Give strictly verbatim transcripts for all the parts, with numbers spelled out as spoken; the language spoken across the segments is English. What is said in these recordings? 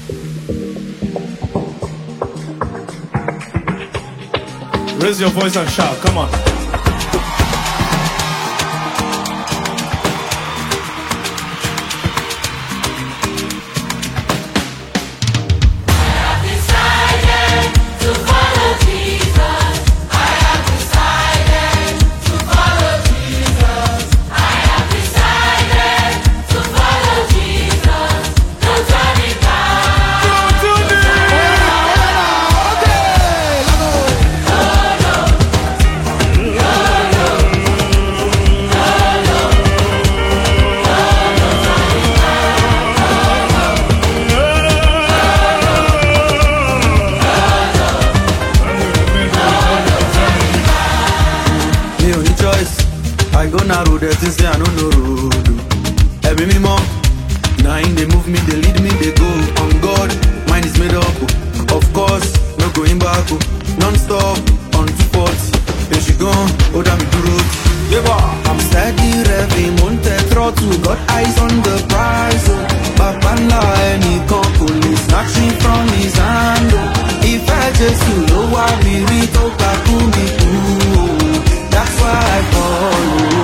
Raise your voice and shout, come on. I go narrow the things say I don't know road. Every me more, nine they move me, they lead me, they go. On God, mine is made up. Of course, no going back. Non-stop, on two forty. Then she gone, oh damn it, road. Yeah, I'm steady revving, monte throttle. Got eyes on the prize. Papa any police snatching from his hand. If I just you know I be rito kakumi. That's why I follow.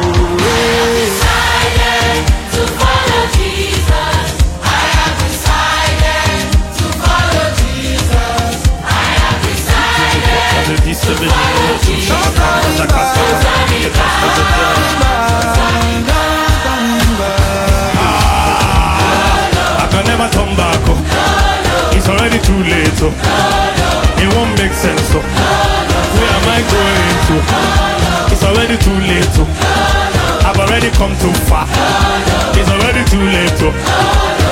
I can never turn back. It's already too late. It won't make sense. Where am I going to? It's already too late. I've already come too far. It's already too late.